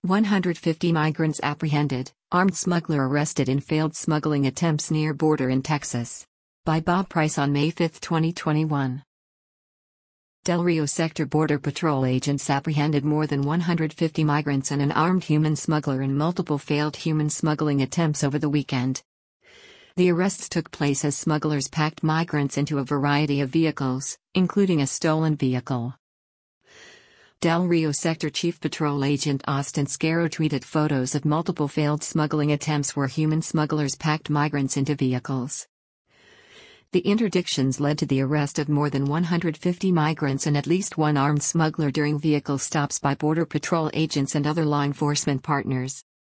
150 migrants apprehended, armed smuggler arrested in failed smuggling attempts near border in Texas. By Bob Price on May 5, 2021. Del Rio Sector Border Patrol agents apprehended more than 150 migrants and an armed human smuggler in multiple failed human smuggling attempts over the weekend. The arrests took place as smugglers packed migrants into a variety of vehicles, including a stolen vehicle. Del Rio Sector Chief Patrol Agent Austin Scarrow tweeted photos of multiple failed smuggling attempts where human smugglers packed migrants into vehicles. The interdictions led to the arrest of more than 150 migrants and at least one armed smuggler during vehicle stops by Border Patrol agents and other law enforcement partners.